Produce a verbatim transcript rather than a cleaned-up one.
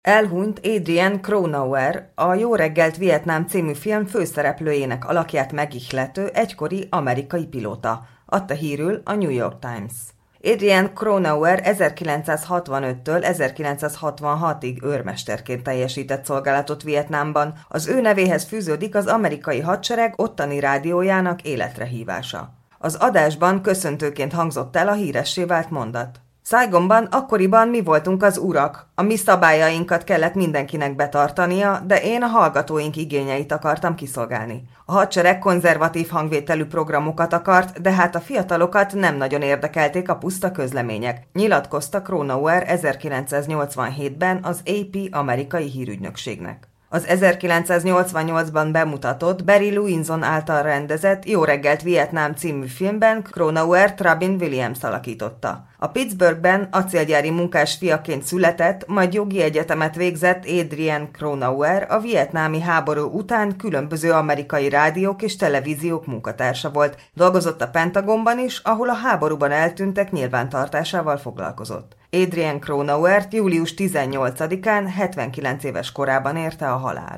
Elhunyt Adrienne Cronauer, a Jó reggelt Vietnám című film főszereplőjének alakját megihlető egykori amerikai pilóta, adta hírül a New York Times. Adrienne Cronauer ezerkilencszázhatvanöttől ezerkilencszázhatvanhatig őrmesterként teljesített szolgálatot Vietnámban, az ő nevéhez fűződik az amerikai hadsereg ottani rádiójának életre hívása. Az adásban köszöntőként hangzott el a híressé vált mondat. Saigonban akkoriban mi voltunk az urak, a mi szabályainkat kellett mindenkinek betartania, de én a hallgatóink igényeit akartam kiszolgálni. A hadsereg konzervatív hangvételű programokat akart, de hát a fiatalokat nem nagyon érdekelték a puszta közlemények, nyilatkozta Cronauer ezerkilencszáznyolcvanhétben az á pé amerikai hírügynökségnek. Az ezerkilencszáznyolcvannyolcban bemutatott Barry Levinson által rendezett Jó reggelt Vietnám című filmben Cronauert Robin Williams alakította. A Pittsburghben acélgyári munkás fiaként született, majd jogi egyetemet végzett Adrienne Cronauer a vietnámi háború után különböző amerikai rádiók és televíziók munkatársa volt. Dolgozott a Pentagonban is, ahol a háborúban eltűntek nyilvántartásával foglalkozott. Adrienne Cronauert július tizennyolcadikán hetvenkilenc éves korában érte a halál.